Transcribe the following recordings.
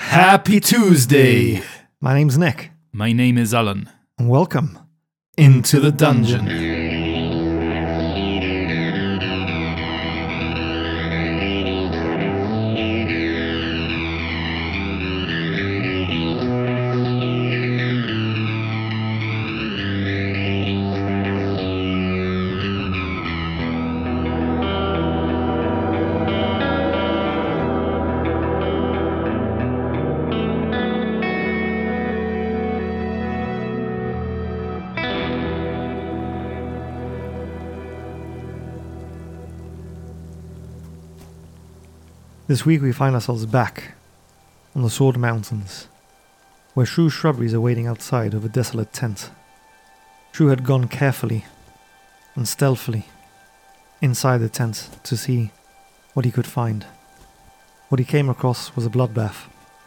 Happy Tuesday! My name's Nick, My name is Alan. and welcome Into the dungeon. This week we find ourselves back on the Sword Mountains, where Shrew Shrubberies are waiting outside of a desolate tent. Shrew had gone carefully and stealthily inside the tent to see what he could find. What he came across was a bloodbath.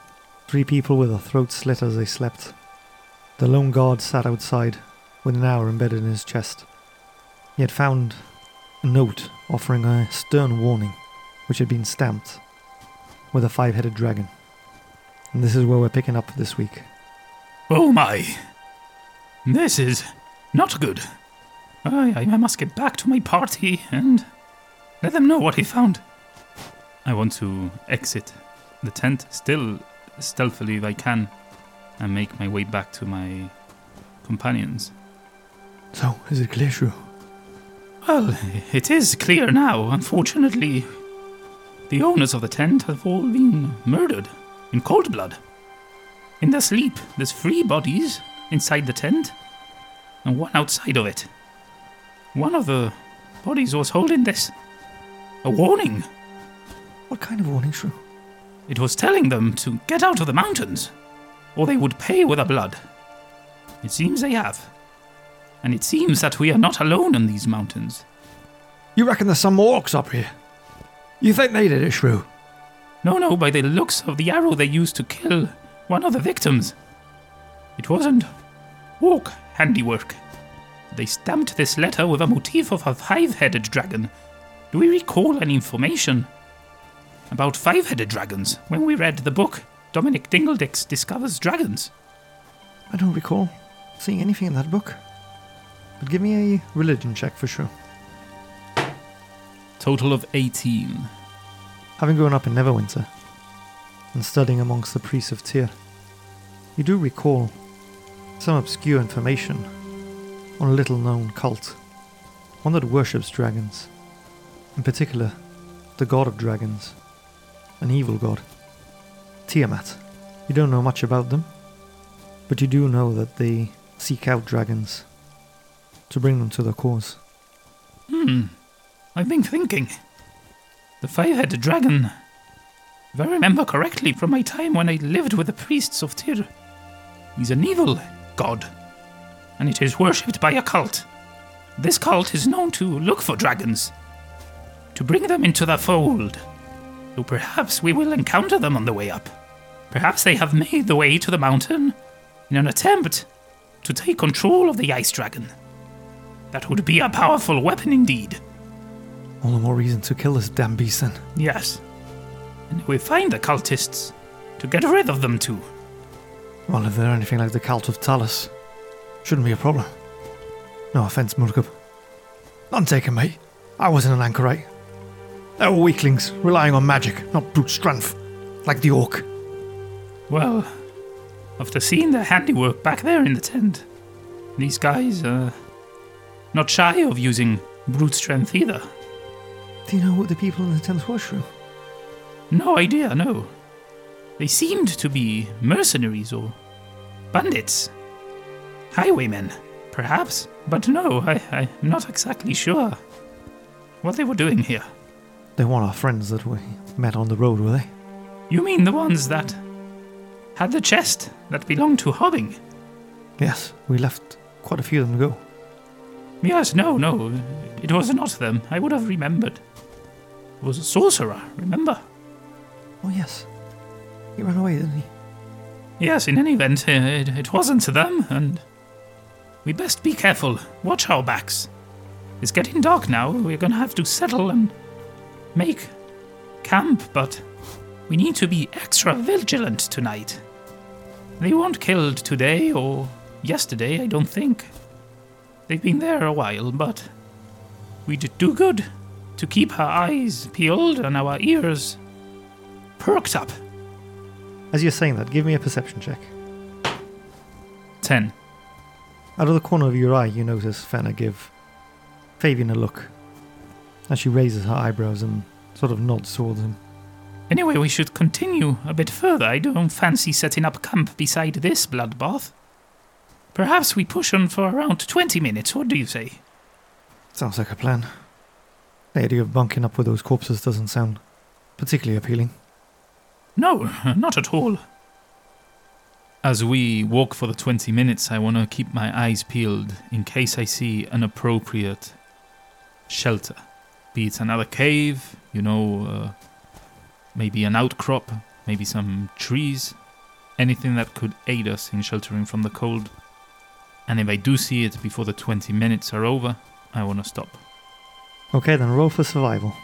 3 people with their throats slit as they slept. The lone guard sat outside with an arrow embedded in his chest. He had found a note offering a stern warning, which had been stamped with a 5-headed dragon. And this is where we're picking up this week. Oh my! This is not good. I must get back to my party and let them know what he found. I want to exit the tent still stealthily if I can and make my way back to my companions. So, is it clear, Shrew? Well, it is clear now. Unfortunately, the owners of the tent have all been murdered in cold blood. In their sleep, there's 3 bodies inside the tent and 1 outside of it. One of the bodies was holding this. A warning. What kind of warning, Shrew? It was telling them to get out of the mountains, or they would pay with their blood. It seems they have. And it seems that we are not alone in these mountains. You reckon there's some more orcs up here? You think they did it, Shrew? No, by the looks of the arrow they used to kill one of the victims. It wasn't orc handiwork. They stamped this letter with a motif of a 5-headed dragon. Do we recall any information about 5-headed dragons when we read the book Dominic Dingledix Discovers Dragons? I don't recall seeing anything in that book. But give me a religion check for Shrew. Total of 18. Having grown up in Neverwinter and studying amongst the priests of Tyr, you do recall some obscure information on a little-known cult, one that worships dragons, in particular the god of dragons, an evil god, Tiamat. You don't know much about them, but you do know that they seek out dragons to bring them to their cause. I've been thinking. The 5-headed dragon, if I remember correctly from my time when I lived with the priests of Tyr, he's an evil god, and it is worshipped by a cult. This cult is known to look for dragons, to bring them into their fold. So perhaps we will encounter them on the way up. Perhaps they have made the way to the mountain in an attempt to take control of the ice dragon. That would be a powerful weapon indeed. All the more reason to kill this damn beast then. Yes. And if we find the cultists, to get rid of them too. Well, if they're anything like the cult of Talus, shouldn't be a problem. No offence, Murkub. None taken, mate. I wasn't an anchorite. They were weaklings, relying on magic, not brute strength, like the orc. Well, after seeing their handiwork back there in the tent, these guys are not shy of using brute strength either. Do you know what the people in the tent were, Shrew? No idea, no. They seemed to be mercenaries or bandits. Highwaymen, perhaps. But no, I'm not exactly sure what they were doing here. They weren't our friends that we met on the road, were they? You mean the ones that had the chest that belonged to Hobbing? Yes, we left quite a few of them to go. Yes, no, it was not them. I would have remembered. It was a sorcerer, remember? Oh yes, he ran away, didn't he? Yes, in any event, it wasn't them, and we best be careful. Watch our backs. It's getting dark now. We're gonna have to settle and make camp, but We need to be extra vigilant tonight. They weren't killed today or yesterday, I don't think. They've been there a while, but we'd do good to keep our eyes peeled and our ears perked up. As you're saying that, give me a perception check. 10. Out of the corner of your eye, you notice Fenna give Fabian a look as she raises her eyebrows and sort of nods towards him. Anyway, we should continue a bit further. I don't fancy setting up camp beside this bloodbath. Perhaps we push on for around 20 minutes, what do you say? Sounds like a plan. The idea of bunking up with those corpses doesn't sound particularly appealing. No, not at all. As we walk for the 20 minutes, I want to keep my eyes peeled in case I see an appropriate shelter. Be it another cave, maybe an outcrop, maybe some trees, anything that could aid us in sheltering from the cold. And if I do see it before the 20 minutes are over, I want to stop. Okay, then roll for survival.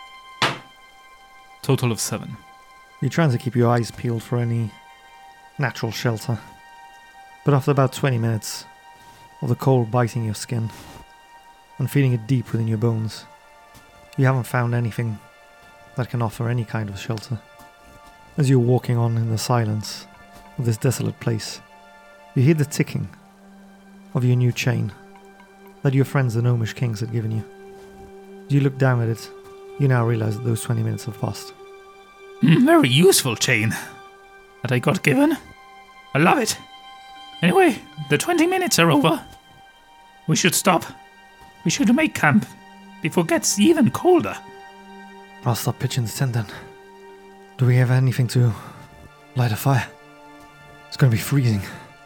Total of 7. You're trying to keep your eyes peeled for any natural shelter. But after about 20 minutes of the cold biting your skin and feeling it deep within your bones, you haven't found anything that can offer any kind of shelter. As you're walking on in the silence of this desolate place, you hear the ticking of your new chain that your friends the Gnomish Kings had given you. As you look down at it, you now realize that those 20 minutes have passed. Very useful chain that I got given. I love it. Anyway, the 20 minutes are over. We should stop. We should make camp before it gets even colder. I'll stop pitching the tent then. Do we have anything to light a fire? It's going to be freezing.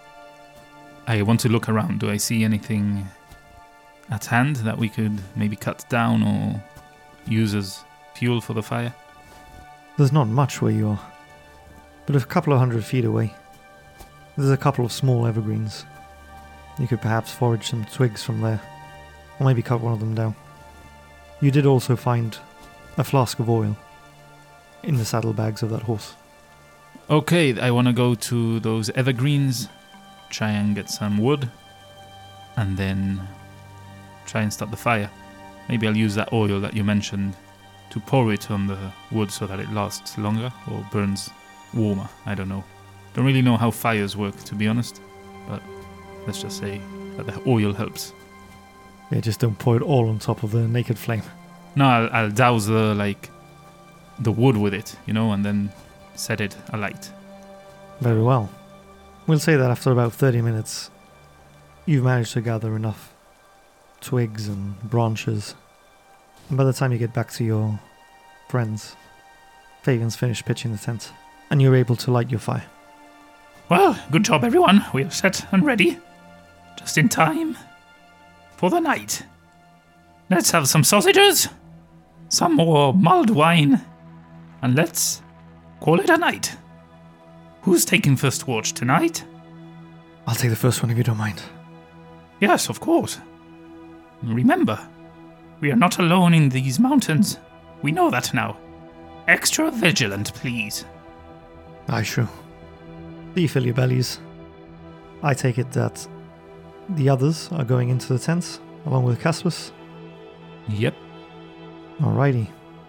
I want to look around. Do I see anything at hand that we could maybe cut down or use as fuel for the fire? There's not much where you are, but a couple of 100 feet away, there's a couple of small evergreens. You could perhaps forage some twigs from there, or maybe cut one of them down. You did also find a flask of oil in the saddlebags of that horse. Okay, I want to go to those evergreens, try and get some wood, and then try and start the fire. Maybe I'll use that oil that you mentioned to pour it on the wood so that it lasts longer or burns warmer. I don't know. Don't really know how fires work, to be honest, but let's just say that the oil helps. Yeah, just don't pour it all on top of the naked flame. No, I'll douse the wood with it, and then set it alight. Very well. We'll say that after about 30 minutes, you've managed to gather enough twigs and branches. And by the time you get back to your friends, Fabian's finished pitching the tent, and you're able to light your fire. Well, good job everyone. We're set and ready. Just in time for the night. Let's have some sausages, some more mulled wine, and let's call it a night. Who's taking first watch tonight? I'll take the first one if you don't mind. Yes, of course. Remember, we are not alone in these mountains. We know that now. Extra vigilant, please. Aye, sure. Do you fill your bellies? I take it that the others are going into the tents, along with Caspus? Yep. Alrighty.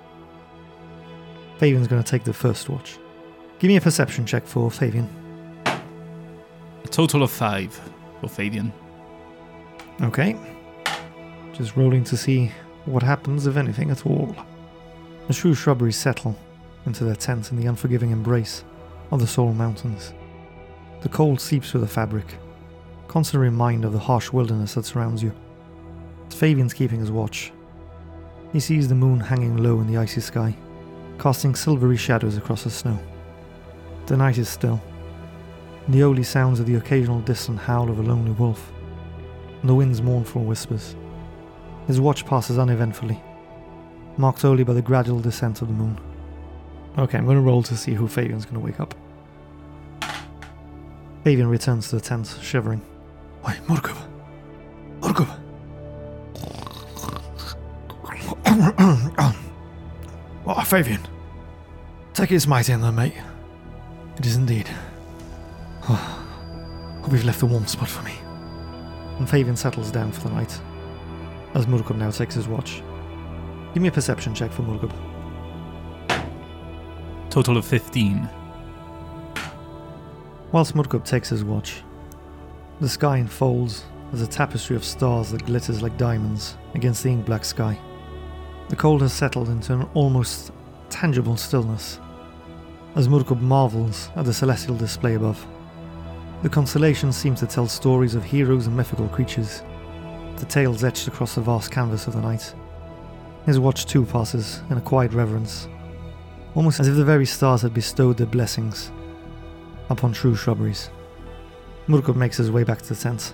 Fabian's going to take the first watch. Give me a perception check for Fabian. A total of 5 for Fabian. Okay. Just rolling to see what happens, if anything at all. The shrew shrubberies settle into their tent in the unforgiving embrace of the Soul Mountains. The cold seeps through the fabric, constant reminder of the harsh wilderness that surrounds you. As Fabian's keeping his watch, he sees the moon hanging low in the icy sky, casting silvery shadows across the snow. The night is still, and the only sounds are the occasional distant howl of a lonely wolf, and the wind's mournful whispers. His watch passes uneventfully, marked only by the gradual descent of the moon. Okay, I'm going to roll to see who Fabian's going to wake up. Fabian returns to the tent, shivering. Oi, Murkub! Murkub! Oh, Fabian! Take its might in there, mate. It is indeed. Oh, hope you've left a warm spot for me. And Fabian settles down for the night, as Murkub now takes his watch. Give me a perception check for Murkub. Total of 15. Whilst Murkub takes his watch, the sky unfolds as a tapestry of stars that glitters like diamonds against the ink-black sky. The cold has settled into an almost tangible stillness, as Murkub marvels at the celestial display above. The constellations seem to tell stories of heroes and mythical creatures, the tales etched across the vast canvas of the night. His watch too passes in a quiet reverence, almost as if the very stars had bestowed their blessings upon true shrubberies. Murkub makes his way back to the tent,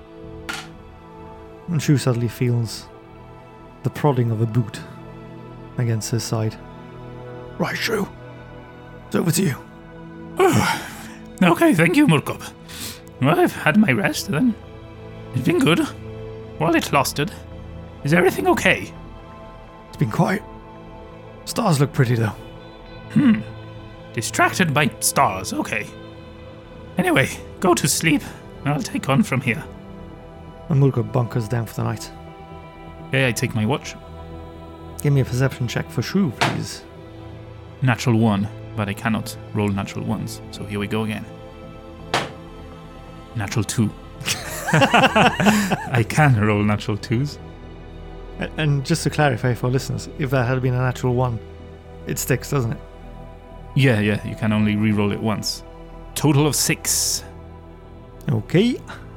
and Shu suddenly feels the prodding of a boot against his side. Right, Shu. It's over to you. Okay, thank you, Murkub. Well, I've had my rest then. It's been good. While it lasted. Is everything okay? It's been quiet. Stars look pretty though. Distracted by stars, okay. Anyway, go to sleep. I'll take on from here. And Murkub bunkers down for the night. Okay, I take my watch. Give me a perception check for Shrew, please. Natural 1, but I cannot roll natural ones, so here we go again. Natural 2. I can roll natural 2s. And just to clarify for listeners, if that had been a natural 1, it sticks, doesn't it? Yeah, you can only re-roll it once. Total of 6. Okay.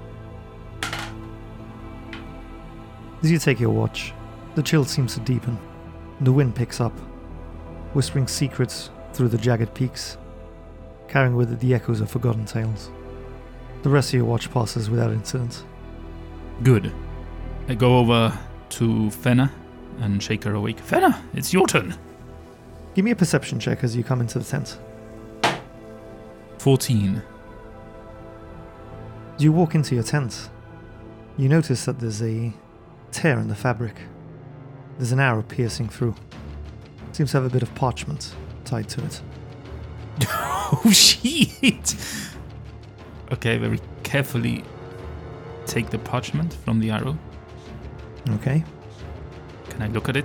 As you take your watch, the chill seems to deepen. The wind picks up, whispering secrets through the jagged peaks, carrying with it the echoes of forgotten tales. The rest of your watch passes without incident. Good. I go over to Fenna and shake her awake. Fenna, it's your turn. Give me a perception check as you come into the tent. 14. As you walk into your tent, you notice that there's a tear in the fabric. There's an arrow piercing through. Seems to have a bit of parchment tied to it. Oh, shit! Okay, very carefully take the parchment from the arrow. Okay. Can I look at it?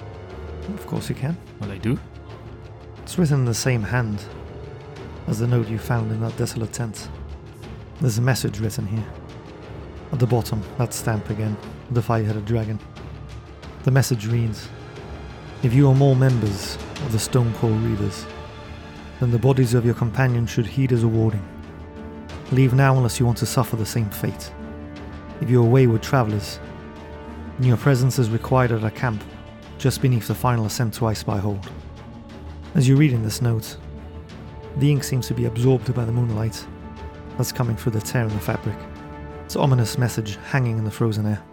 Of course you can. Well, I do. It's written in the same hand as the note you found in that desolate tent. There's a message written here. At the bottom, that stamp again, the five-headed dragon. The message reads, "If you are more members of the Stonecold Reavers, then the bodies of your companions should heed as a warning. Leave now unless you want to suffer the same fate. If you are wayward travellers, then your presence is required at a camp just beneath the final ascent to Ice Spy Hold." As you read in this note, the ink seems to be absorbed by the moonlight that's coming through the tear in the fabric. It's an ominous message hanging in the frozen air.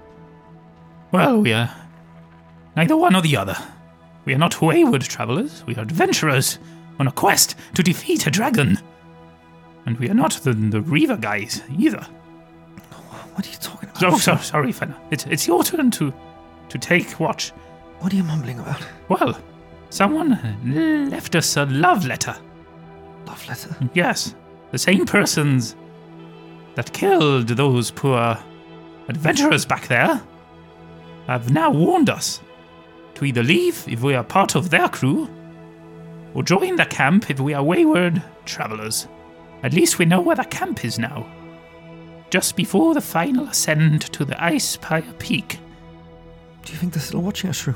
Well, we are neither one or the other. We are not wayward travelers. We are adventurers on a quest to defeat a dragon. And we are not the Reaver guys either. What are you talking about? Sorry, Fenna. It's your turn to take watch. What are you mumbling about? Well, someone left us a love letter. Love letter? Yes, the same persons that killed those poor adventurers back there have now warned us to either leave if we are part of their crew, or join the camp if we are wayward travelers. At least we know where the camp is now. Just before the final ascent to the Ice Spire Peak. Do you think they're still watching us, Shrew?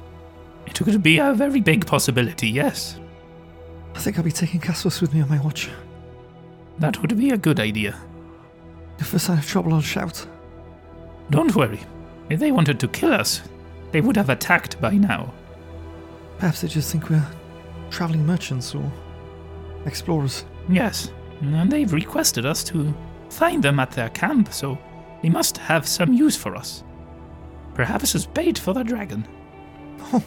It could be a very big possibility, yes. I think I'll be taking Castos with me on my watch. That would be a good idea. If there's sign of trouble, I'll shout. Don't worry. If they wanted to kill us, they would have attacked by now. Perhaps they just think we're travelling merchants or explorers. Yes, and they've requested us to find them at their camp, so they must have some use for us. Perhaps as bait for the dragon. Oh,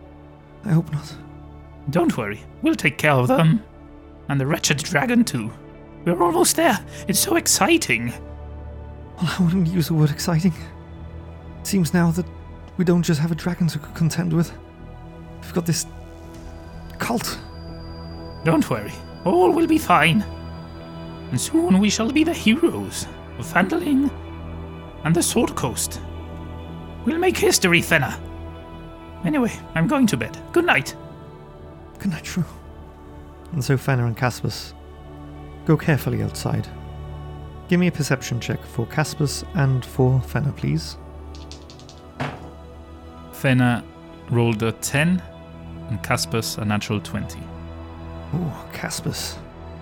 I hope not. Don't worry, we'll take care of them. And the wretched dragon too. We're almost there. It's so exciting. Well, I wouldn't use the word exciting. It seems now that we don't just have a dragon to contend with. We've got this cult Don't worry, all will be fine. And soon we shall be the heroes of Phandalin and the Sword Coast. We'll make history, Fenna. Anyway, I'm going to bed. Good night. Good night, Shrew. And so Fenna and Caspus go carefully outside. Give me a perception check for Caspus and for Fenna, please. Fenna rolled a 10 and Caspus a natural 20. Oh, Caspus.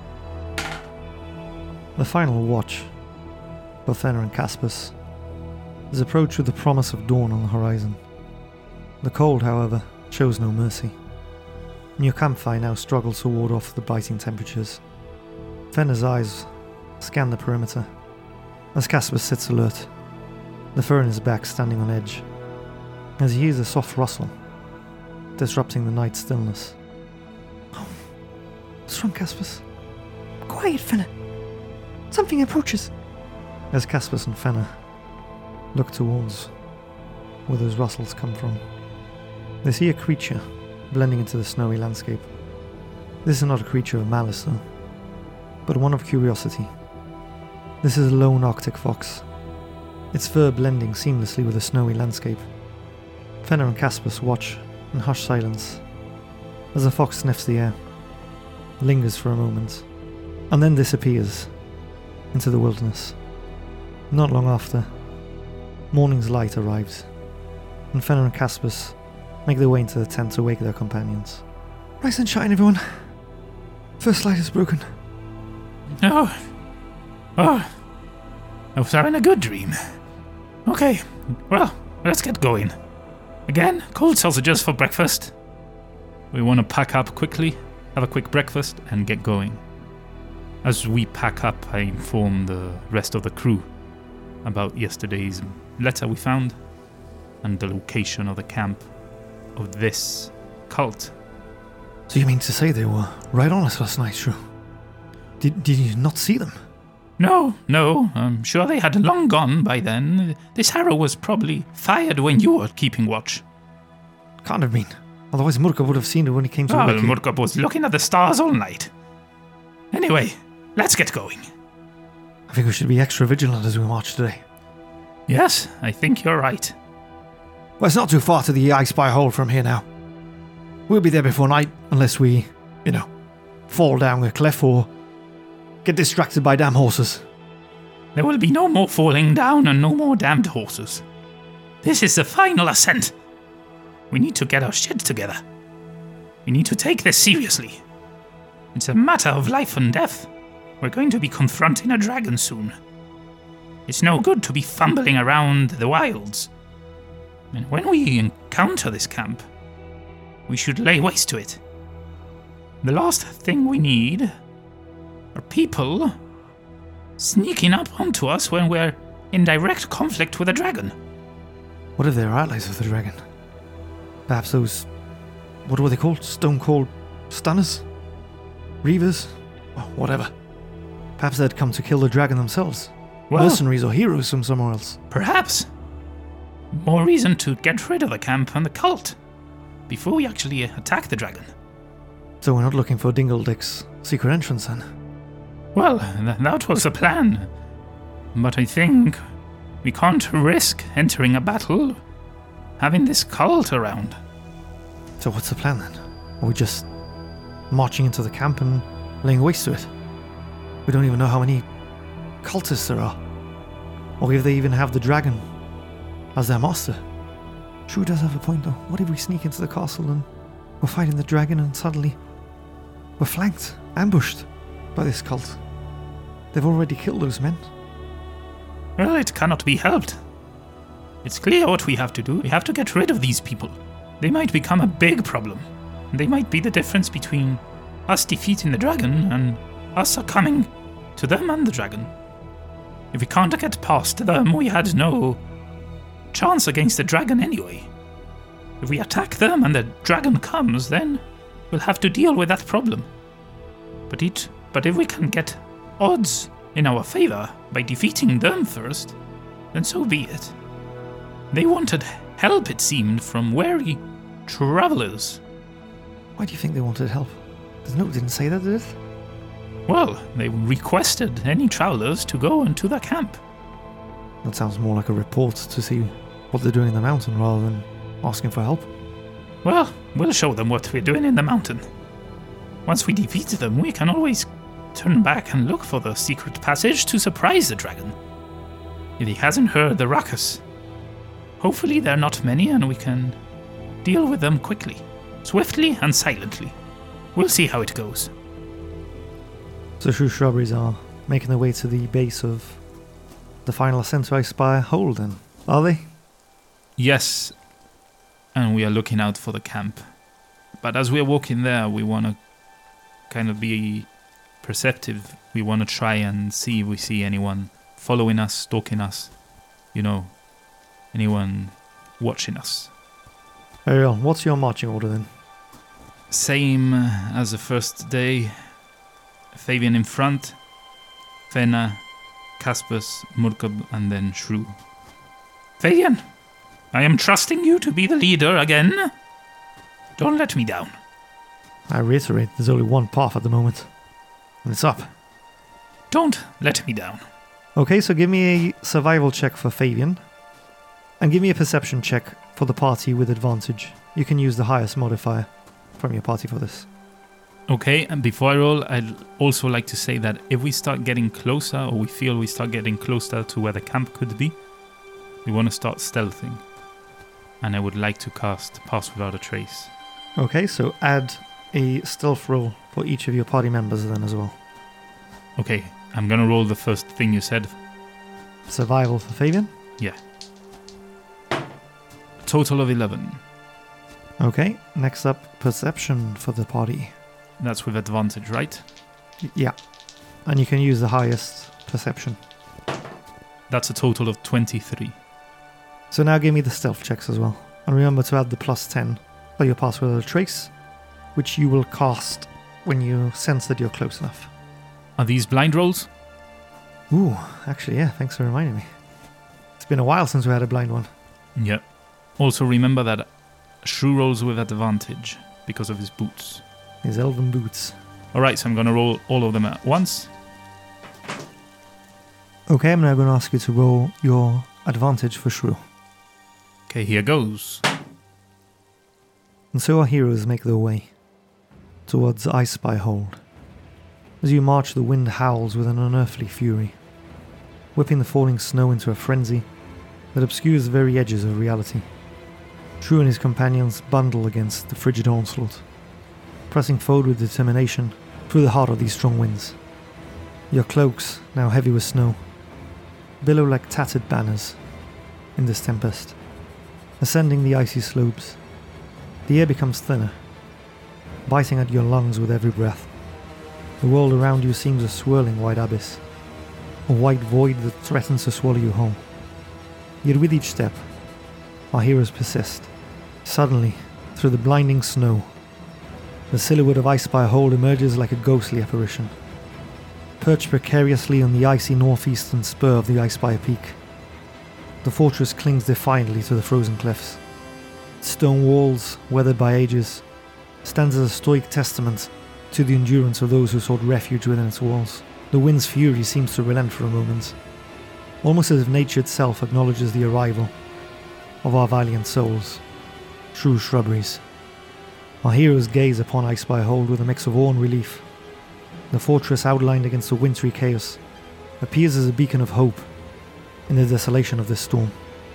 The final watch for Fenna and Caspus is approached with the promise of dawn on the horizon. The cold, however, shows no mercy. And your campfire now struggles to ward off the biting temperatures. Fenna's eyes scan the perimeter as Caspus sits alert, the fur in his back standing on edge, as he hears a soft rustle, disrupting the night stillness. Oh, what's wrong, Caspus? Quiet, Fenna. Something approaches. As Caspus and Fenna look towards where those rustles come from, they see a creature blending into the snowy landscape. This is not a creature of malice, though, but one of curiosity. This is a lone Arctic fox, its fur blending seamlessly with the snowy landscape. Fenna and Caspus watch in hushed silence as the fox sniffs the air, lingers for a moment, and then disappears into the wilderness. Not long after, morning's light arrives, and Fenna and Caspus make their way into the tent to wake their companions. Rise and shine, everyone. First light is broken. Oh, I was having a good dream. Okay, well, let's get going. Again, cold sausages for breakfast. We want to pack up quickly, have a quick breakfast, and get going. As we pack up, I inform the rest of the crew about yesterday's letter we found and the location of the camp of this cult. So you mean to say they were right on us last night, Shrew? Did you not see them? No, I'm sure they had long gone by then. This arrow was probably fired when you were keeping watch. Can't have been. Otherwise Murka would have seen it when he came to Well, wake you. Murka was looking at the stars all night. Anyway, let's get going. I think we should be extra vigilant as we march today. Yes, I think you're right. Well, it's not too far to the I Spy hole from here now. We'll be there before night, unless we, fall down a cliff or get distracted by damn horses. There will be no more falling down and no more damned horses. This is the final ascent. We need to get our shit together. We need to take this seriously. It's a matter of life and death. We're going to be confronting a dragon soon. It's no good to be fumbling around the wilds. And when we encounter this camp, we should lay waste to it. The last thing we need are people sneaking up onto us when we're in direct conflict with a dragon. What if they're allies of the dragon? Perhaps those... what were they called? Stone Cold Stunners? Reavers? Well, whatever. Perhaps they'd come to kill the dragon themselves. Well, mercenaries or heroes from somewhere else. Perhaps. More reason to get rid of the camp and the cult before we actually attack the dragon. So we're not looking for Dingledick's secret entrance then? Well, that was the plan. But I think we can't risk entering a battle having this cult around. So what's the plan then? Are we just marching into the camp and laying waste to it? We don't even know how many cultists there are. Or if they even have the dragon as their master. Shrew does have a point though. What if we sneak into the castle and we're fighting the dragon and suddenly we're flanked, ambushed by this cult? They've already killed those men. Well, it cannot be helped. It's clear what we have to do. We have to get rid of these people. They might become a big problem. They might be the difference between us defeating the dragon and us succumbing to them and the dragon. If we can't get past them, we had no chance against the dragon anyway. If we attack them and the dragon comes, then we'll have to deal with that problem. But if we can get odds in our favor by defeating them first, then so be it. They wanted help, it seemed, from wary travelers. Why do you think they wanted help? The note didn't say that, did it? Well, they requested any travelers to go into the camp. That sounds more like a report to see what they're doing in the mountain rather than asking for help. Well, we'll show them what we're doing in the mountain. Once we defeat them, we can always turn back and look for the secret passage to surprise the dragon. If he hasn't heard the ruckus. Hopefully there are not many and we can deal with them quickly, swiftly and silently. We'll see how it goes. So Shrew Shrubberies are making their way to the base of the final ascent to Icespire Hold then, are they? Yes, and we are looking out for the camp. But as we're walking there, we want to kind of be perceptive. We want to try and see if we see anyone following us, stalking us. You know, anyone watching us. Very well. What's your marching order then? Same as the first day. Fabian in front, Fena, Caspus, Murkab, and then Shrew. Fabian, I am trusting you to be the leader again. Don't let me down. I reiterate, there's only one path at the moment. And it's up. Don't let me down. Okay, so give me a survival check for Fabian. And give me a perception check for the party with advantage. You can use the highest modifier from your party for this. Okay, and before I roll, I'd also like to say that if we start getting closer, or we feel we start getting closer to where the camp could be, we want to start stealthing. And I would like to cast Pass Without a Trace. Okay, so add a stealth roll for each of your party members then as well. Okay, I'm gonna roll the first thing you said. Survival for Fabian? Yeah. A total of 11. Okay, next up, perception for the party. That's with advantage, right? Yeah, and you can use the highest perception. That's a total of 23. So now give me the stealth checks as well. And remember to add the plus 10 for your Pass Without a Trace, which you will cast when you sense that you're close enough. Are these blind rolls? Ooh, actually, yeah, thanks for reminding me. It's been a while since we had a blind one. Yeah. Also remember that Shrew rolls with advantage because of his boots. His elven boots. Alright, so I'm gonna roll all of them at once. Okay, I'm now going to ask you to roll your advantage for Shrew. Okay, here goes. And so our heroes make their way towards Icespire Hold. As you march, the wind howls with an unearthly fury, whipping the falling snow into a frenzy that obscures the very edges of reality. Shrew and his companions bundle against the frigid onslaught, pressing forward with determination through the heart of these strong winds. Your cloaks, now heavy with snow, billow like tattered banners in this tempest. Ascending the icy slopes, the air becomes thinner, biting at your lungs with every breath. The world around you seems a swirling white abyss, a white void that threatens to swallow you whole. Yet with each step, our heroes persist. Suddenly, through the blinding snow, the silhouette of Icespire Hold emerges like a ghostly apparition. Perched precariously on the icy northeastern spur of the Icespire Peak, the fortress clings defiantly to the frozen cliffs. Its stone walls, weathered by ages, stands as a stoic testament to the endurance of those who sought refuge within its walls. The wind's fury seems to relent for a moment, almost as if nature itself acknowledges the arrival of our valiant souls, Shrew Shrubberies. Our heroes gaze upon Icespire Hold with a mix of awe and relief. The fortress, outlined against the wintry chaos, appears as a beacon of hope in the desolation of this storm.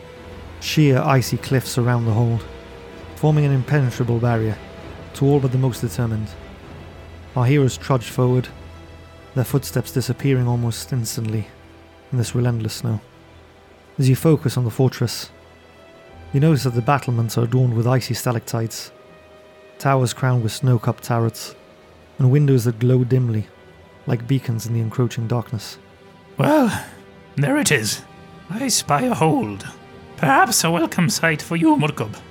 Sheer icy cliffs surround the hold, forming an impenetrable barrier to all but the most determined. Our heroes trudge forward, their footsteps disappearing almost instantly in this relentless snow. As you focus on the fortress, you notice that the battlements are adorned with icy stalactites, towers crowned with snow-cupped turrets, and windows that glow dimly, like beacons in the encroaching darkness. Well, there it is. Icespire Hold. Perhaps a welcome sight for you, Murkab.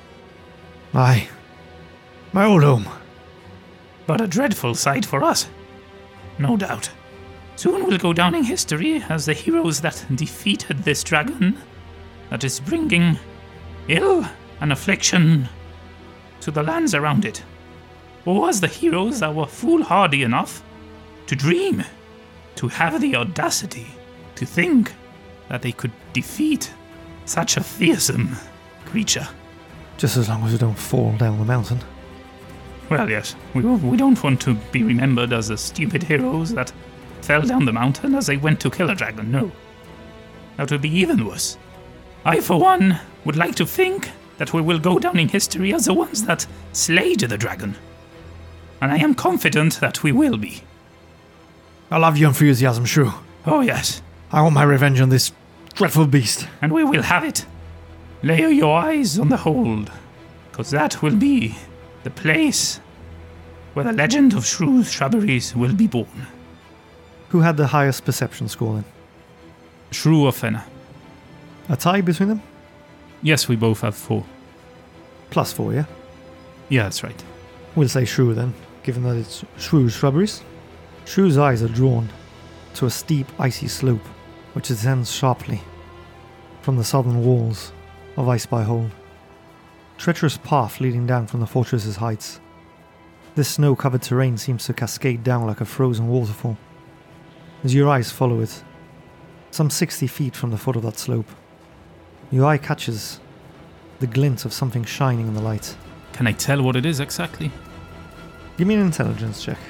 Aye. My old home. But a dreadful sight for us. No doubt. Soon we'll go down in history as the heroes that defeated this dragon that is bringing ill and affliction to the lands around it. Or was the heroes that were foolhardy enough to dream, to have the audacity to think that they could defeat such a fearsome creature? Just as long as we don't fall down the mountain. Well, yes, we don't want to be remembered as the stupid heroes that fell down the mountain as they went to kill a dragon, no. That would be even worse. I, for one, would like to think that we will go down in history as the ones that slayed the dragon. And I am confident that we will be. I love your enthusiasm, Shrew. Oh, yes. I want my revenge on this dreadful beast. And we will have it. Lay your eyes on the hold, because that will be the place where the legend of Shrew's Shrubberies will be born. Who had the highest perception score then? Shrew or Fenna? A tie between them? Yes, we both have 4. +4, yeah? Yeah, that's right. We'll say Shrew then, given that it's Shrew's Shrubberies. Shrew's eyes are drawn to a steep, icy slope which descends sharply from the southern walls of Ice by Hold. Treacherous path leading down from the fortress's heights. This snow-covered terrain seems to cascade down like a frozen waterfall. As your eyes follow it, some 60 feet from the foot of that slope, your eye catches the glint of something shining in the light. Can I tell what it is exactly? Give me an intelligence check.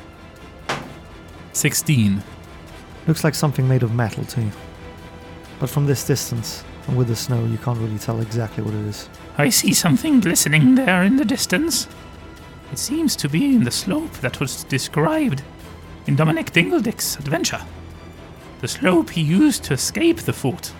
16. Looks like something made of metal to you. But from this distance, and with the snow, you can't really tell exactly what it is. I see something glistening there in the distance. It seems to be in the slope that was described in Dominic Dingledick's adventure. The slope he used to escape the fort.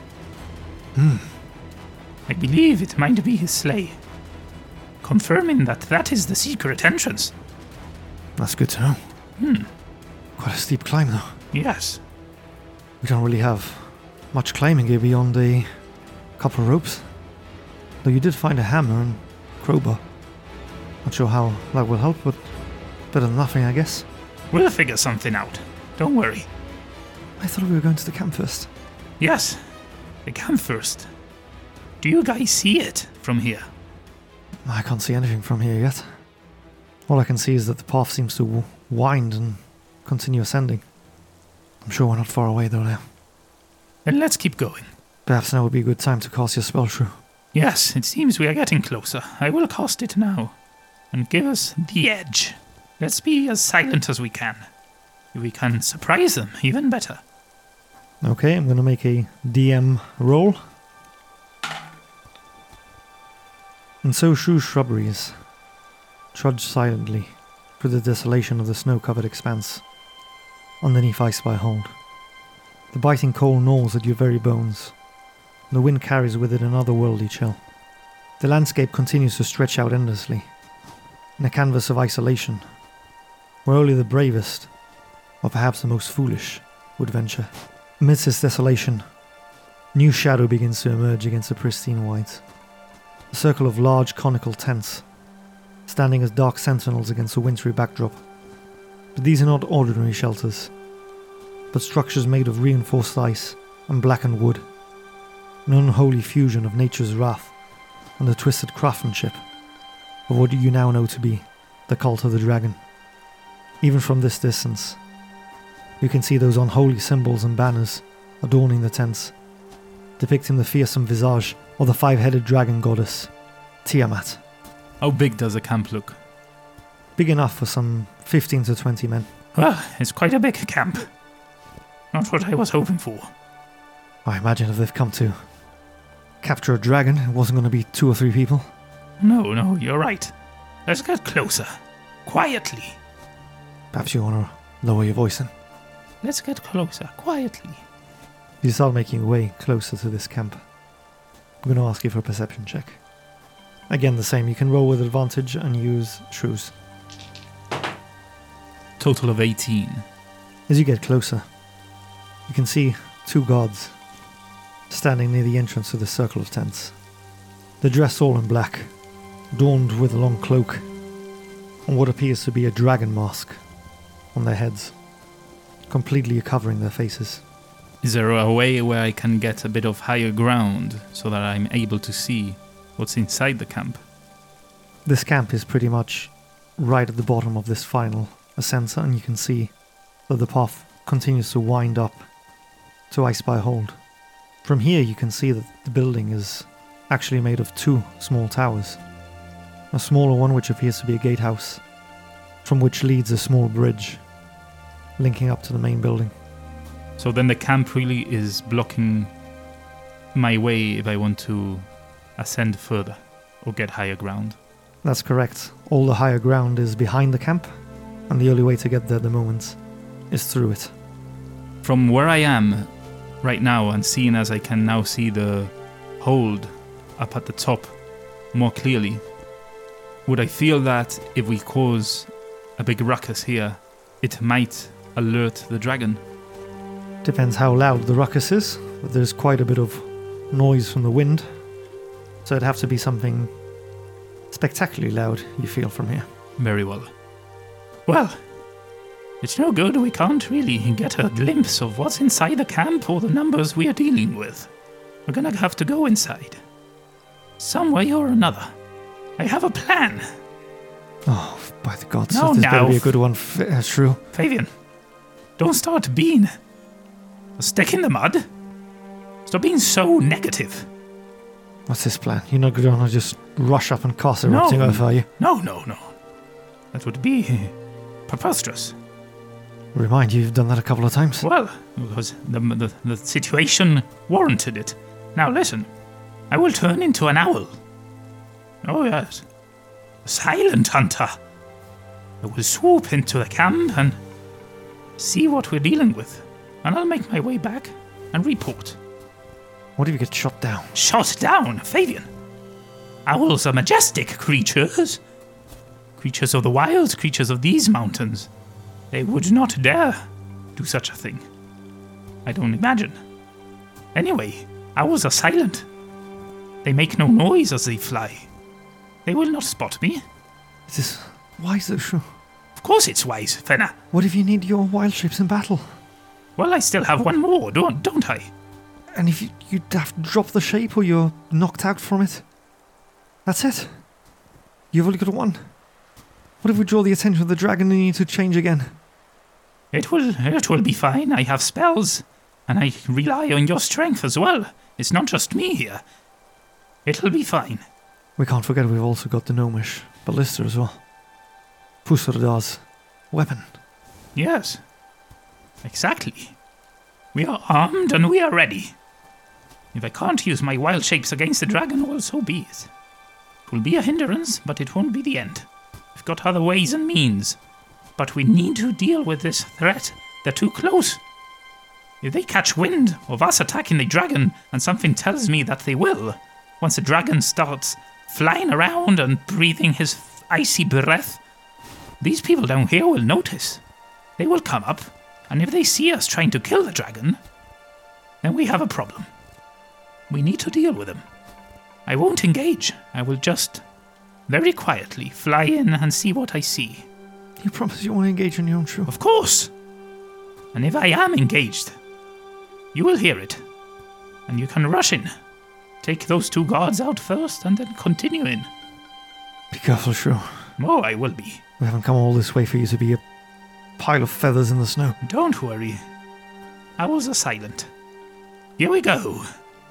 I believe it might be his sleigh, confirming that that is the secret entrance. That's good to know. Quite a steep climb, though. Yes. We don't really have much climbing here beyond a couple of ropes. Though you did find a hammer and crowbar. Not sure how that will help, but better than nothing, I guess. We'll figure something out. Don't worry. I thought we were going to the camp first. Yes, the camp first. Do you guys see it from here? I can't see anything from here yet. All I can see is that the path seems to wind and continue ascending. I'm sure we're not far away though now. Then let's keep going. Perhaps now would be a good time to cast your spell, Shrew. Yes, it seems we are getting closer. I will cast it now. And give us the edge. Let's be as silent as we can. If we can surprise them, even better. Okay, I'm going to make a DM roll. And so Shrew's Shrubberies trudge silently through the desolation of the snow-covered expanse underneath Ice by Hold. The biting cold gnaws at your very bones. The wind carries with it an otherworldly chill. The landscape continues to stretch out endlessly, in a canvas of isolation, where only the bravest, or perhaps the most foolish, would venture. Amidst this desolation, new shadow begins to emerge against the pristine white. A circle of large conical tents, standing as dark sentinels against a wintry backdrop. But these are not ordinary shelters, but structures made of reinforced ice and blackened wood, an unholy fusion of nature's wrath and the twisted craftsmanship of what you now know to be the cult of the dragon. Even from this distance, you can see those unholy symbols and banners adorning the tents, depicting the fearsome visage of the 5-headed dragon goddess, Tiamat. How big does the camp look? Big enough for some 15 to 20 men. Well, it's quite a big camp. Not what I was hoping for. I imagine if they've come to capture a dragon, it wasn't going to be 2 or 3 people. No, you're right. Let's get closer. Quietly. Perhaps you want to lower your voice then. Let's get closer. Quietly. You start making your way closer to this camp. I'm going to ask you for a perception check. Again, the same. You can roll with advantage and use shrews. Total of 18. As you get closer, you can see 2 guards standing near the entrance to the circle of tents. They're dressed all in black, adorned with a long cloak and what appears to be a dragon mask on their heads, completely covering their faces. Is there a way where I can get a bit of higher ground so that I'm able to see what's inside the camp? This camp is pretty much right at the bottom of this final ascent, and you can see that the path continues to wind up to I Spy Hold. From here you can see that the building is actually made of two small towers. A smaller one which appears to be a gatehouse, from which leads a small bridge linking up to the main building. So then the camp really is blocking my way if I want to ascend further or get higher ground. That's correct. All the higher ground is behind the camp, and the only way to get there at the moment is through it. From where I am right now, and seeing as I can now see the hold up at the top more clearly, would I feel that if we cause a big ruckus here, it might alert the dragon? Depends how loud the ruckus is, but there's quite a bit of noise from the wind, so it'd have to be something spectacularly loud you feel from here. Very well. Well, it's no good. We can't really get a glimpse of what's inside the camp or the numbers we are dealing with. We're gonna have to go inside. Some way or another. I have a plan. Oh, by the gods, No, this now. better be a good one, Shrew. Fabian, don't start being a stick in the mud. Stop being so negative. What's this plan? You're not going to just rush up and cast erupting No. earth, are you? No. That would be preposterous. Remind you, you've done that a couple of times. Well, because the situation warranted it. Now listen, I will turn into an owl. Oh yes, a silent hunter. I will swoop into the camp and see what we're dealing with, and I'll make my way back and report. What if you get shot down? Shot down, Fabian. Owls are majestic creatures. Creatures of the wilds, creatures of these mountains. They would not dare do such a thing. I don't imagine. Anyway, owls are silent. They make no noise as they fly. They will not spot me. Is this wise though, Shrew? Of course it's wise, Fenna. What if you need your wild shapes in battle? Well, I still have one more, don't I? And if you'd have to drop the shape or you're knocked out from it? That's it. You've only got one. What if we draw the attention of the dragon and you need to change again? It will be fine. I have spells, and I rely on your strength as well. It's not just me here. It'll be fine. We can't forget we've also got the gnomish ballista as well. Pusardar's weapon. Yes. Exactly. We are armed and we are ready. If I can't use my wild shapes against the dragon, well, so be it. It will be a hindrance, but it won't be the end. We've got other ways and means. But we need to deal with this threat. They're too close. If they catch wind of us attacking the dragon, and something tells me that they will, once the dragon starts flying around and breathing his icy breath, these people down here will notice. They will come up, and if they see us trying to kill the dragon, then we have a problem. We need to deal with them. I won't engage. I will just very quietly fly in and see what I see. You promise you won't engage on your own, Shrew? Of course! And if I am engaged, you will hear it. And you can rush in. Take those two guards out first and then continue in. Be careful, Shrew. Oh, I will be. We haven't come all this way for you to be a pile of feathers in the snow. Don't worry. Owls are silent. Here we go.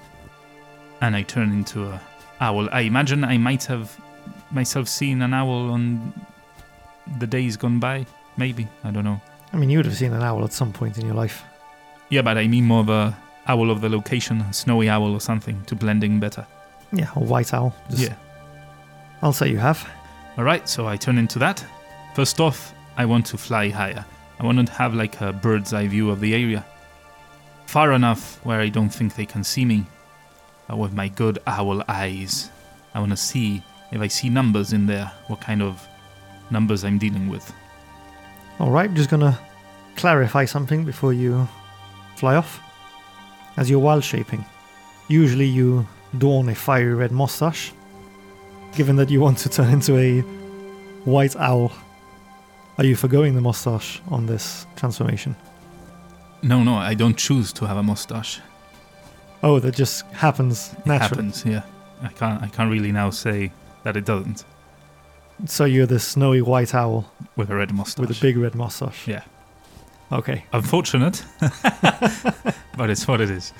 And I turn into a owl. I imagine I might have myself seen an owl on the days gone by. Maybe. I don't know. I mean, you would have seen an owl at some point in your life. Yeah, but I mean more of a owl of the location, a snowy owl or something, to blend in better. Yeah, a white owl. Yeah. I'll say you have. Alright, so I turn into that. First off, I want to fly higher. I want to have like a bird's eye view of the area. Far enough where I don't think they can see me. But with my good owl eyes, I want to see if I see numbers in there, what kind of numbers I'm dealing with. Alright, just gonna clarify something before you fly off. As you're wild shaping, usually you adorn a fiery red mustache. Given that you want to turn into a white owl, are you forgoing the mustache on this transformation? No, I don't choose to have a mustache. Oh, that just happens It naturally. happens, yeah. I can't really now say that it doesn't. So you're the snowy white owl with a red mustache. with a big red mustache. Yeah. Okay. Unfortunate, but it's what it is.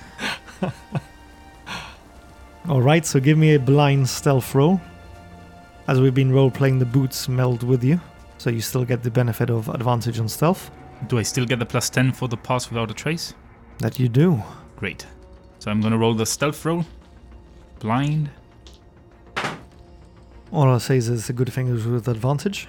Alright, so give me a blind stealth roll. As we've been role-playing, the boots meld with you, so you still get the benefit of advantage on stealth. Do I still get the +10 for the pass without a trace? That you do. Great. So I'm going to roll the stealth roll. Blind. All I'll say is it's a good thing it was with advantage.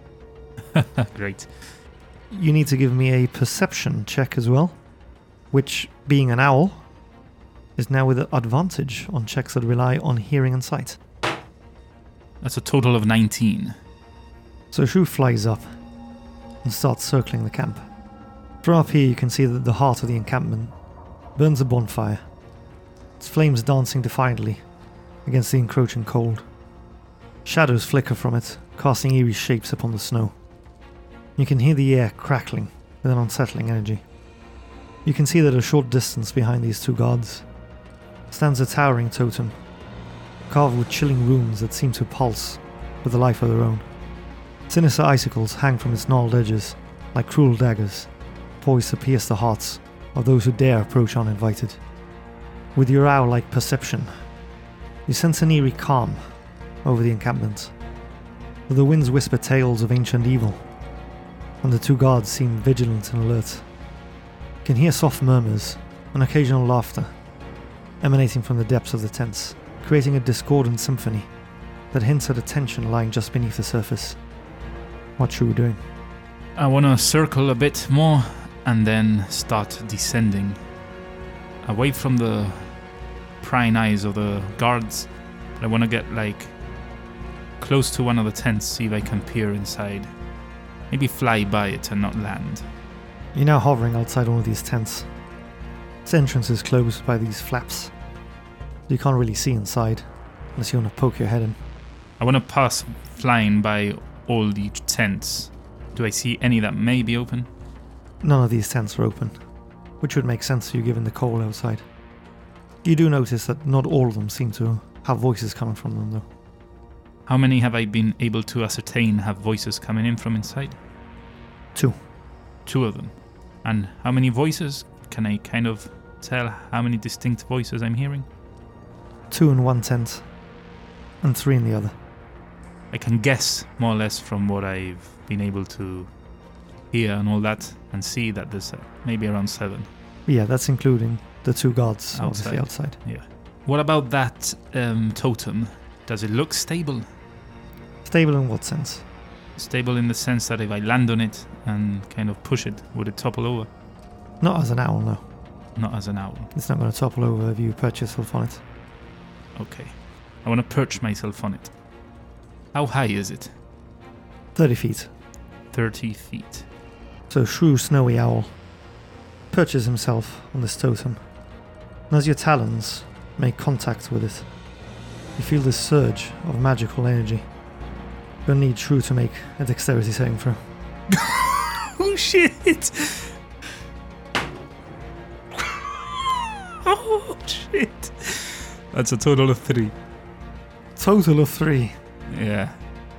Great. You need to give me a perception check as well, which, being an owl, is now with advantage on checks that rely on hearing and sight. That's a total of 19. So Shu flies up and starts circling the camp. From up here you can see that the heart of the encampment burns a bonfire, its flames dancing defiantly against the encroaching cold. Shadows flicker from it, casting eerie shapes upon the snow. You can hear the air crackling with an unsettling energy. You can see that a short distance behind these two guards stands a towering totem, carved with chilling runes that seem to pulse with a life of their own. Sinister icicles hang from its gnarled edges like cruel daggers, poised to pierce the hearts of those who dare approach uninvited. With your owl-like perception, you sense an eerie calm over the encampment, where the winds whisper tales of ancient evil, and the two guards seem vigilant and alert. You can hear soft murmurs and occasional laughter emanating from the depths of the tents, creating a discordant symphony that hints at a tension lying just beneath the surface. What should we doing? I want to circle a bit more and then start descending away from the prying eyes of the guards. I want to get close to one of the tents, see if I can peer inside. Maybe fly by it and not land. You're now hovering outside one of these tents. Its entrance is closed by these flaps. You can't really see inside unless you want to poke your head in. I want to pass flying by all the tents. Do I see any that may be open? None of these tents are open, which would make sense to you given the cold outside. You do notice that not all of them seem to have voices coming from them though. How many have I been able to ascertain have voices coming in from inside? 2. 2 of them. And how many voices? Can I kind of tell how many distinct voices I'm hearing? 2 in one tent, and 3 in the other. I can guess more or less from what I've been able to hear and all that, and see that there's maybe around 7. Yeah, that's including the 2 guards obviously outside. Yeah. What about that totem? Does it look stable? Stable in what sense? Stable in the sense that if I land on it and kind of push it, would it topple over? Not as an owl, no. Not as an owl. It's not going to topple over if you perch yourself on it. Okay. I want to perch myself on it. How high is it? 30 feet. 30 feet. So Shrew Snowy Owl perches himself on this totem, and as your talons make contact with it, you feel this surge of magical energy. You'll need Shrew to make a dexterity saving throw. Oh shit! Oh shit! That's a total of 3. Total of 3. Yeah.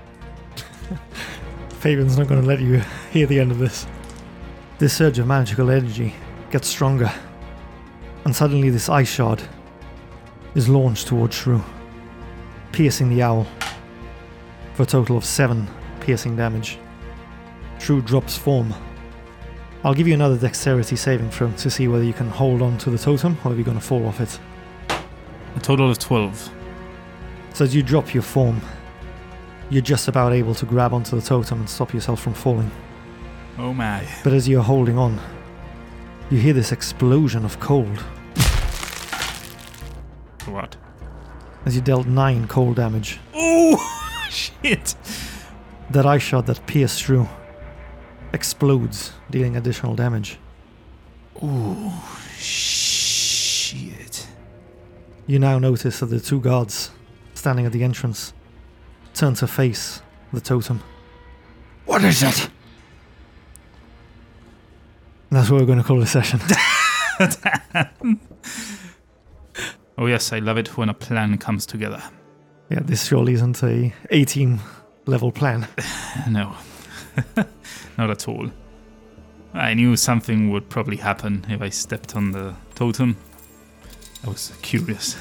Fabian's not going to let you hear the end of this. This surge of magical energy gets stronger, and suddenly this ice shard is launched towards Shrew, piercing the owl for a total of 7 piercing damage. Shrew drops form. I'll give you another dexterity saving throw to see whether you can hold on to the totem or if you're going to fall off it. A total of 12. So as you drop your form, you're just about able to grab onto the totem and stop yourself from falling. Oh my. But as you're holding on, you hear this explosion of cold What? as you dealt 9 cold damage. Oh shit! That ice shot that pierced through explodes, dealing additional damage. Oh shit. You now notice that the 2 guards standing at the entrance turn to face the totem. What is it? And that's what we're going to call the session. Oh yes, I love it when a plan comes together. Yeah, this surely isn't a A-team level plan. No, not at all. I knew something would probably happen if I stepped on the totem. I was curious.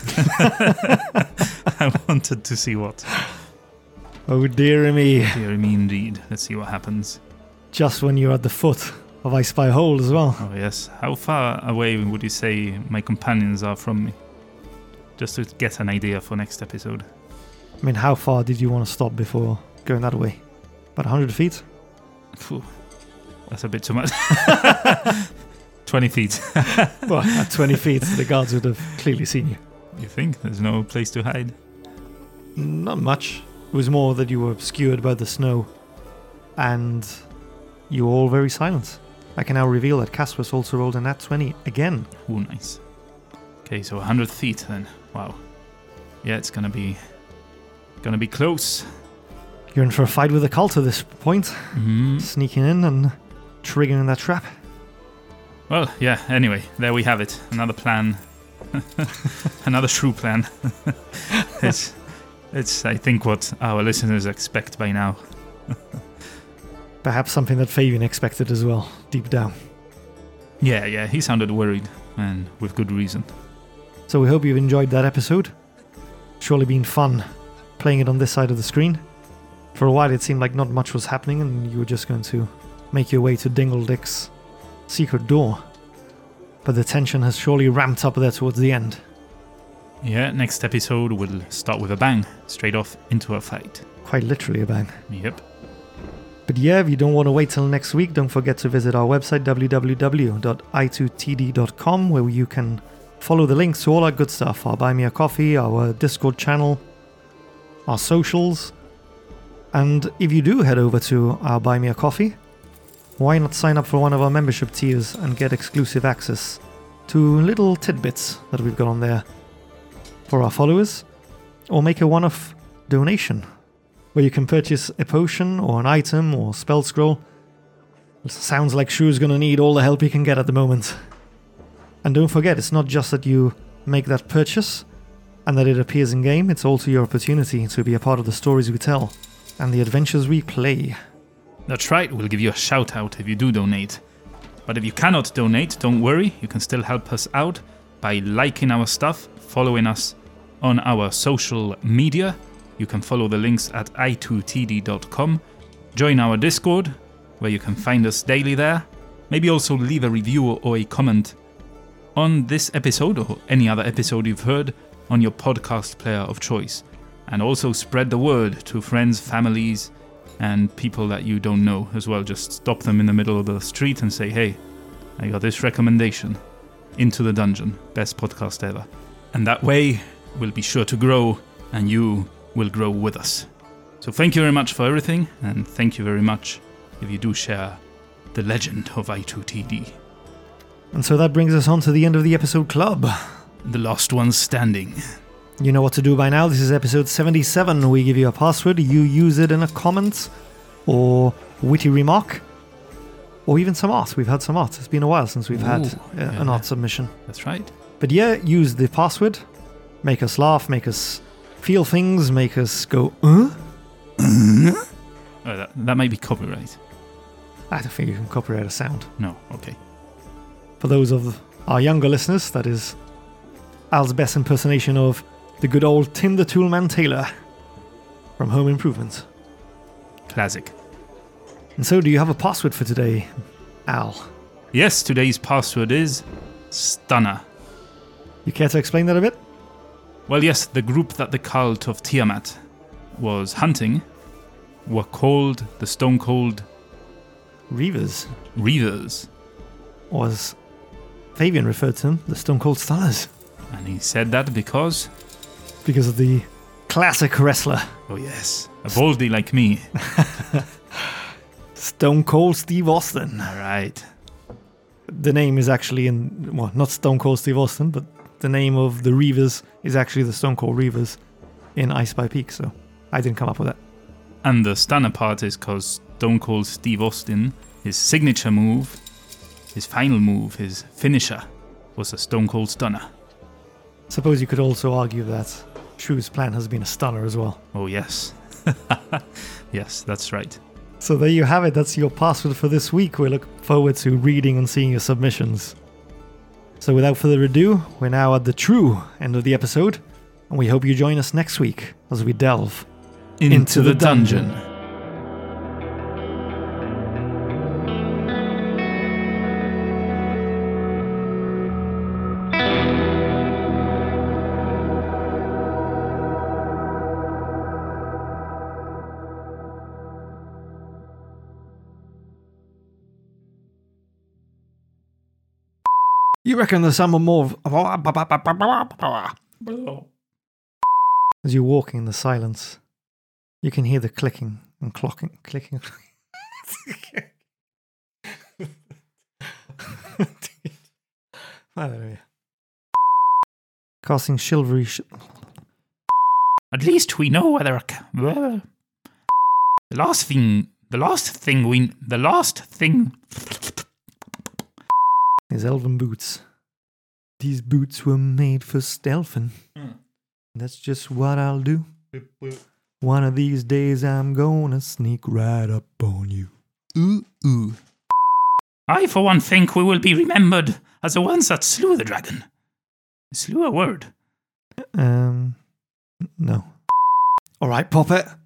I wanted to see what. Oh dear me. Dear me indeed. Let's see what happens. Just when you're at the foot of I Spy Hold as well. Oh yes. How far away would you say my companions are from me? Just to get an idea for next episode. I mean, how far did you want to stop before going that way? About 100 feet? Phew, that's a bit too much. 20 feet. Well, at 20 feet, the guards would have clearly seen you. You think? There's no place to hide? Not much. It was more that you were obscured by the snow, and you were all very silent. I can now reveal that Casper's also rolled a nat 20 again. Ooh, nice. Okay, so 100 feet then. Wow. Yeah, it's gonna be close. You're in for a fight with the cult at this point. Mm-hmm. Sneaking in and triggering that trap. Well, yeah, anyway, there we have it. Another plan. Another true plan. It's, I think, what our listeners expect by now. Perhaps something that Fabian expected as well, deep down. Yeah, he sounded worried, and with good reason. So we hope you've enjoyed that episode. Surely been fun playing it on this side of the screen. For a while it seemed like not much was happening and you were just going to make your way to Dingle Dick's secret door. But the tension has surely ramped up there towards the end. Yeah, next episode will start with a bang, straight off into a fight. Quite literally a bang. Yep. But yeah, if you don't want to wait till next week, don't forget to visit our website www.i2td.com, where you can follow the links to all our good stuff, our Buy Me a Coffee, our Discord channel, our socials. And if you do head over to our Buy Me a Coffee, why not sign up for one of our membership tiers and get exclusive access to little tidbits that we've got on there for our followers, or make a one-off donation where you can purchase a potion or an item or spell scroll. It sounds like Shu's gonna need all the help he can get at the moment. And don't forget, it's not just that you make that purchase and that it appears in game, it's also your opportunity to be a part of the stories we tell and the adventures we play. That's right, we'll give you a shout out if you do donate. But if you cannot donate, don't worry, you can still help us out by liking our stuff, following us on our social media. You can follow the links at i2td.com. Join our Discord, where you can find us daily there. Maybe also leave a review or a comment on this episode or any other episode you've heard on your podcast player of choice. And also spread the word to friends, families, and people that you don't know as well. Just stop them in the middle of the street and say, hey, I got this recommendation. Into the Dungeon, best podcast ever. And that way, we'll be sure to grow, and you will grow with us. So thank you very much for everything, and thank you very much if you do share the legend of I2TD. And so that brings us on to the end of the episode club. The last one standing. You know what to do by now. This is episode 77. We give you a password. You use it in a comment or witty remark or even some art. We've had some art. It's been a while since we've had an art submission. That's right. But yeah, use the password. Make us laugh, make us feel things, make us go, Oh, that might be copyright. I don't think you can copyright a sound. No, okay. For those of our younger listeners, that is Al's best impersonation of the good old Tim the Toolman Taylor from Home Improvement. Classic. And so, do you have a password for today, Al? Yes, today's password is Stunner. You care to explain that a bit? Well, yes, the group that the cult of Tiamat was hunting were called the Stone Cold Reavers. Reavers. Or as Fabian referred to them, the Stone Cold Stunners. And he said that because of the classic wrestler. Oh yes, a baldy like me. Stone Cold Steve Austin. All right. The name is actually not Stone Cold Steve Austin, but the name of the Reavers is actually the Stone Cold Reavers in I Spy Peak, so I didn't come up with that. And the stunner part is because Stone Cold Steve Austin, his signature move, his final move, his finisher, was a Stone Cold Stunner. Suppose you could also argue that Shu's plan has been a stunner as well. Oh yes. Yes, that's right. So there you have it. That's your password for this week. We look forward to reading and seeing your submissions. So without further ado, we're now at the true end of the episode, and we hope you join us next week as we delve Into the dungeon. You reckon there's some more as you're walking in the silence, you can hear the clicking and clocking. I don't know. Casting chivalry. At least we know whether the last thing His elven boots. These boots were made for stealthing. That's just what I'll do. One of these days I'm gonna sneak right up on you. Ooh. I, for one, think we will be remembered as the ones that slew the dragon. Slew a word. No. All right, Poppet.